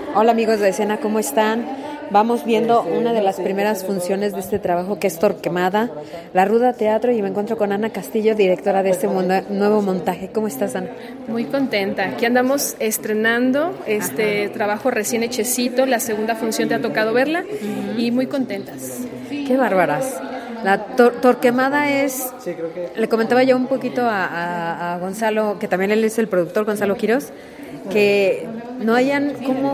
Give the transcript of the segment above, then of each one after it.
Hola amigos de Escena, ¿cómo están? Vamos viendo una de las primeras funciones de este trabajo que es Torquemada, La Ruda Teatro, y me encuentro con Ana Castillo, directora de este nuevo montaje. ¿Cómo estás, Ana? Muy contenta. Aquí andamos estrenando este trabajo recién hechecito, la segunda función te ha tocado verla y muy contentas. ¡Qué bárbaras! La Torquemada es, le comentaba yo un poquito a Gonzalo, que también él es el productor, Gonzalo Quirós, que no hayan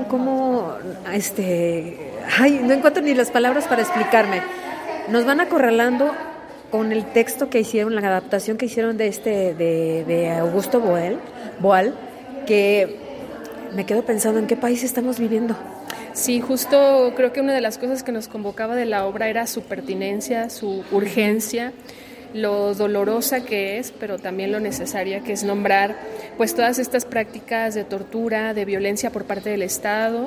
no encuentro ni las palabras para explicarme. Nos van acorralando con el texto que hicieron, la adaptación que hicieron de Augusto Boal, que me quedo pensando en qué país estamos viviendo. Sí, justo creo que una de las cosas que nos convocaba de la obra era su pertinencia, su urgencia, lo dolorosa que es, pero también lo necesaria que es nombrar pues todas estas prácticas de tortura, de violencia por parte del Estado,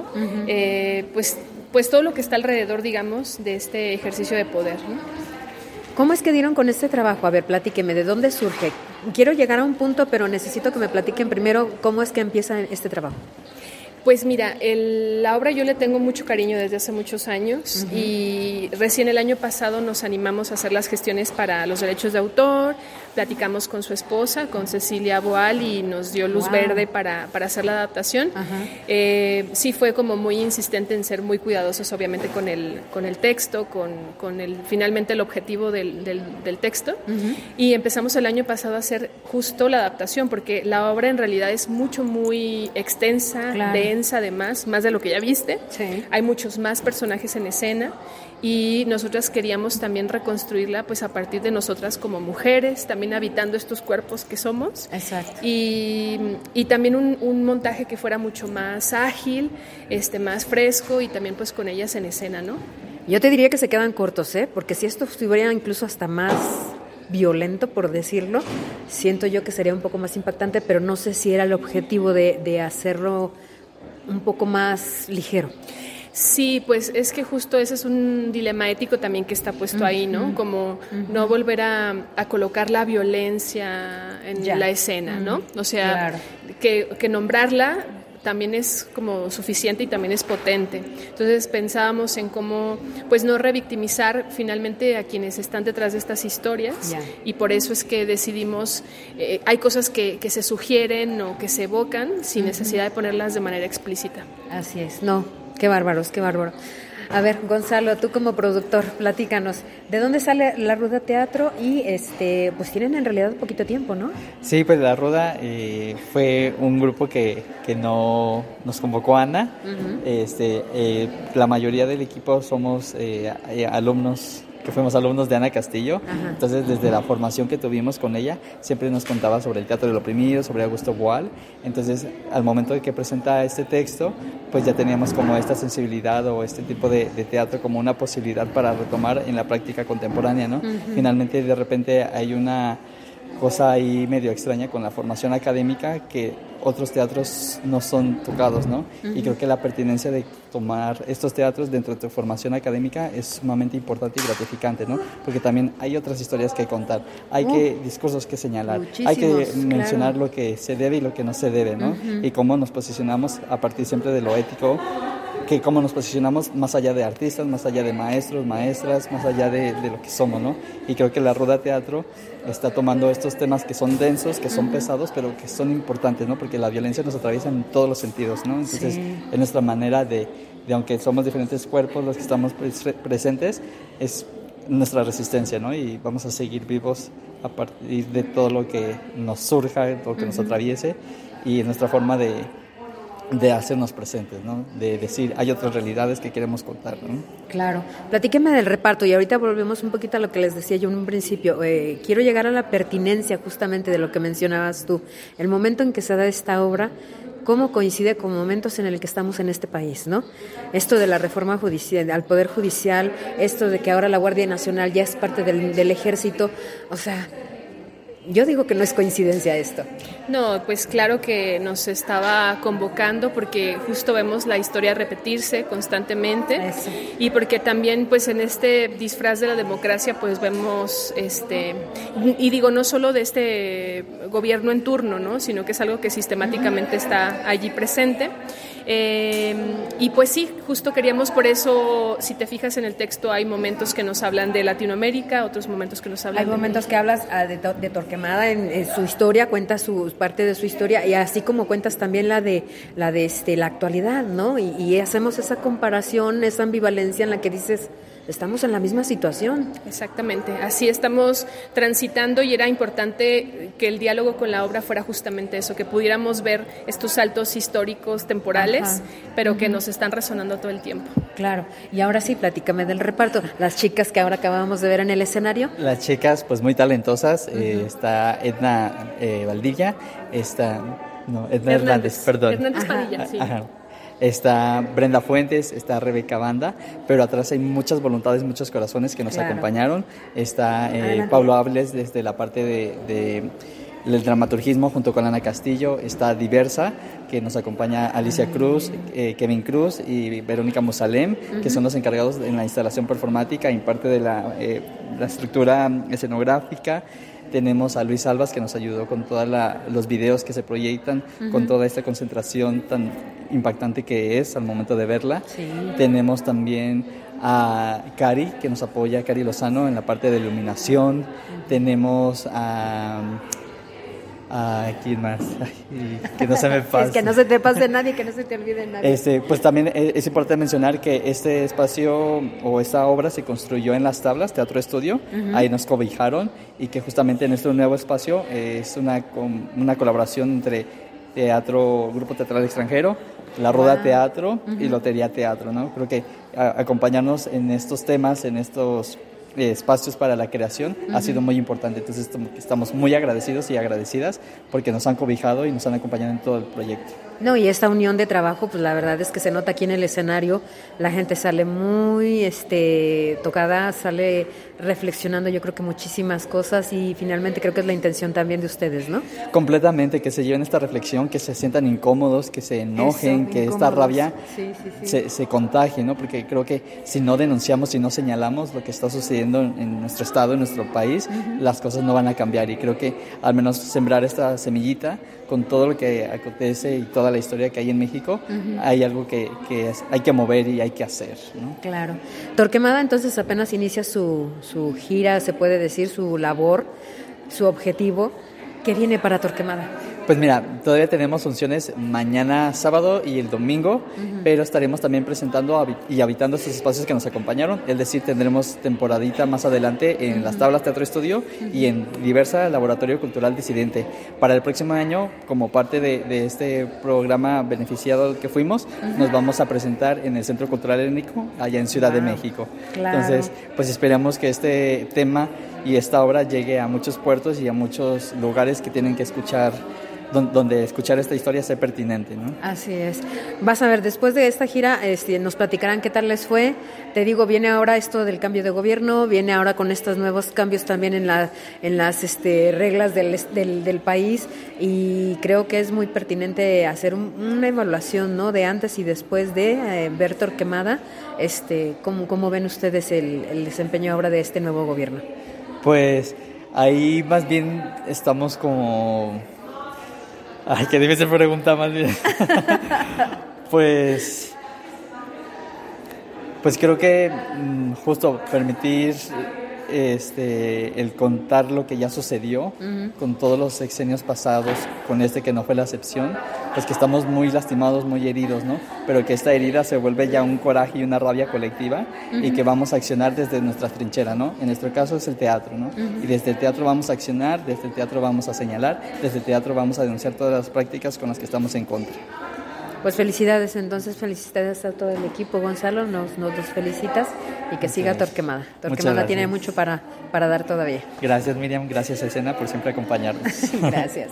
pues todo lo que está alrededor, digamos, de este ejercicio de poder, ¿no? ¿Cómo es que dieron con este trabajo? A ver, platíqueme, ¿de dónde surge? Quiero llegar a un punto, pero necesito que me platiquen primero cómo es que empieza este trabajo. Pues mira, la obra yo le tengo mucho cariño desde hace muchos años y recién el año pasado nos animamos a hacer las gestiones para los derechos de autor, platicamos con su esposa, con Cecilia Boal, y nos dio luz verde para hacer la adaptación. Sí fue como muy insistente en ser muy cuidadosos obviamente con el texto, con finalmente el objetivo del texto, y empezamos el año pasado a hacer justo la adaptación porque la obra en realidad es muy extensa, densa además, más de lo que ya viste. Sí. Hay muchos más personajes en escena y nosotras queríamos también reconstruirla pues a partir de nosotras como mujeres, también habitando estos cuerpos que somos. Exacto. Y también un montaje que fuera mucho más ágil, más fresco y también pues con ellas en escena, ¿no? Yo te diría que se quedan cortos, porque si esto estuviera incluso hasta más violento, por decirlo, siento yo que sería un poco más impactante, pero no sé si era el objetivo de hacerlo un poco más ligero. Sí, pues es que justo ese es un dilema ético también que está puesto ahí, ¿no? Como no volver a colocar la violencia en la escena, ¿no? O sea, que nombrarla también es como suficiente y también es potente. Entonces pensábamos en cómo pues no revictimizar finalmente a quienes están detrás de estas historias, y por eso es que decidimos, hay cosas que se sugieren o que se evocan sin necesidad de ponerlas de manera explícita. Así es, no, qué bárbaros, qué bárbaro. A ver, Gonzalo, tú como productor, platícanos, ¿de dónde sale La Ruda Teatro? Y pues tienen en realidad un poquito tiempo, ¿no? Sí, pues La Ruda fue un grupo que no nos convocó Ana. La mayoría del equipo somos alumnos, que fuimos alumnos de Ana Castillo. Entonces, desde la formación que tuvimos con ella, siempre nos contaba sobre el teatro del oprimido, sobre Augusto Boal. Entonces, al momento de que presenta este texto, pues ya teníamos como esta sensibilidad o este tipo de teatro como una posibilidad para retomar en la práctica contemporánea, ¿no? Finalmente, de repente, hay una cosa ahí medio extraña con la formación académica que otros teatros no son tocados, ¿no? Y creo que la pertinencia de tomar estos teatros dentro de tu formación académica es sumamente importante y gratificante, ¿no? Porque también hay otras historias que contar, hay discursos que señalar, hay que mencionar lo que se debe y lo que no se debe, ¿no? Y cómo nos posicionamos a partir siempre de lo ético, que cómo nos posicionamos más allá de artistas, más allá de maestros, maestras, más allá de lo que somos, ¿no? Y creo que La Ruda Teatro está tomando estos temas que son densos, que son pesados, pero que son importantes, ¿no? Porque la violencia nos atraviesa en todos los sentidos, ¿no? Entonces, es nuestra manera de aunque somos diferentes cuerpos los que estamos presentes, es nuestra resistencia, ¿no? Y vamos a seguir vivos a partir de todo lo que nos surja, todo lo que nos atraviese, y nuestra forma de hacernos presentes, ¿no? De decir, hay otras realidades que queremos contar, ¿no? Claro. Platíqueme del reparto, y ahorita volvemos un poquito a lo que les decía yo en un principio. Quiero llegar a la pertinencia justamente de lo que mencionabas tú. El momento en que se da esta obra, cómo coincide con momentos en el que estamos en este país, ¿no? Esto de la reforma judicial, al Poder Judicial, esto de que ahora la Guardia Nacional ya es parte del ejército, o sea, yo digo que no es coincidencia esto. No, pues claro que nos estaba convocando porque justo vemos la historia repetirse constantemente. Eso. Y porque también pues en este disfraz de la democracia pues vemos y digo no solo de este gobierno en turno, ¿no? Sino que es algo que sistemáticamente está allí presente. Y pues sí, justo queríamos, por eso, si te fijas en el texto, hay momentos que nos hablan de Latinoamérica, otros momentos que nos hablan Hay momentos que hablas de Torquemada en su historia, cuentas parte de su historia, y así como cuentas también la de la actualidad, ¿no? Y hacemos esa comparación, esa ambivalencia en la que dices, estamos en la misma situación. Exactamente, así estamos transitando, y era importante que el diálogo con la obra fuera justamente eso, que pudiéramos ver estos saltos históricos temporales, ajá, pero que nos están resonando todo el tiempo. Claro, y ahora sí, platícame del reparto. Las chicas que ahora acabamos de ver en el escenario. Las chicas, pues muy talentosas. Está Edna Valdivia, Edna Hernández, perdón. Hernández Padilla, sí. Ajá. Está Brenda Fuentes, está Rebeca Banda, pero atrás hay muchas voluntades, muchos corazones que nos acompañaron. Está Pablo Áviles desde la parte del dramaturgismo junto con Ana Castillo. Está Diversa, que nos acompaña Alicia Cruz, Kevin Cruz y Verónica Musalem, que son los encargados en la instalación performática y parte de la estructura escenográfica. Tenemos a Luis Albas, que nos ayudó con todos los videos que se proyectan, con toda esta concentración tan impactante que es al momento de verla. Sí. Tenemos también a Cari, que nos apoya, Cari Lozano, en la parte de iluminación. Tenemos a ¿quién más? Ay, que no se me pase. Es que no se te pase nadie, que no se te olvide nadie. Pues también es importante mencionar que este espacio o esta obra se construyó en Las Tablas, Teatro Estudio. Ahí nos cobijaron, y que justamente en este nuevo espacio es una colaboración entre Grupo Teatral Extranjero, La Ruda Teatro y Lotería Teatro, ¿no? Creo que acompañarnos en estos temas, en estos espacios para la creación, ha sido muy importante. Entonces estamos muy agradecidos y agradecidas porque nos han cobijado y nos han acompañado en todo el proyecto. No, y esta unión de trabajo, pues la verdad es que se nota aquí en el escenario. La gente sale muy tocada, sale reflexionando, yo creo que muchísimas cosas, y finalmente creo que es la intención también de ustedes, ¿no? Completamente, que se lleven esta reflexión, que se sientan incómodos, que se enojen, que esta rabia se contagie, ¿no? Porque creo que si no denunciamos, si no señalamos lo que está sucediendo en nuestro estado, en nuestro país, las cosas no van a cambiar, y creo que al menos sembrar esta semillita con todo lo que acontece y toda la historia que hay en México, hay algo que hay que mover y hay que hacer, ¿no? Claro. Torquemada entonces apenas inicia su gira, se puede decir, su labor, su objetivo. ¿Qué viene para Torquemada? Pues mira, todavía tenemos funciones mañana sábado y el domingo, pero estaremos también presentando y habitando estos espacios que nos acompañaron. Es decir, tendremos temporadita más adelante en Las Tablas Teatro Estudio y en Diversa Laboratorio Cultural Disidente. Para el próximo año, como parte de este programa beneficiado que fuimos, nos vamos a presentar en el Centro Cultural Helénico, allá en Ciudad de México. Claro. Entonces, pues esperamos que este tema y esta obra llegue a muchos puertos y a muchos lugares que tienen que escuchar, donde escuchar esta historia sea pertinente, ¿no? Así es. Vas a ver, después de esta gira nos platicarán qué tal les fue. Te digo, viene ahora esto del cambio de gobierno, viene ahora con estos nuevos cambios también en las reglas del país, y creo que es muy pertinente hacer una evaluación, ¿no?, de antes y después de ver Torquemada. ¿Cómo ven ustedes el desempeño ahora de este nuevo gobierno? Pues ahí más bien estamos como... Ay, qué difícil pregunta más bien. Pues creo que justo permitir el contar lo que ya sucedió con todos los sexenios pasados, con que no fue la excepción, pues que estamos muy lastimados, muy heridos, ¿no? Pero que esta herida se vuelve ya un coraje y una rabia colectiva, y que vamos a accionar desde nuestra trinchera, ¿no? En nuestro caso es el teatro, ¿no? Y desde el teatro vamos a accionar, desde el teatro vamos a señalar, desde el teatro vamos a denunciar todas las prácticas con las que estamos en contra. Pues felicidades, entonces, felicidades a todo el equipo. Gonzalo, nos felicitas, y que siga Torquemada. Torquemada tiene mucho para dar todavía. Gracias, Miriam, gracias a Escena por siempre acompañarnos. Gracias.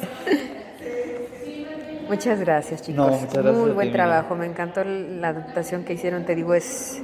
Muchas gracias, chicos. No, muchas gracias. Muy buen trabajo, me encantó la adaptación que hicieron, te digo, es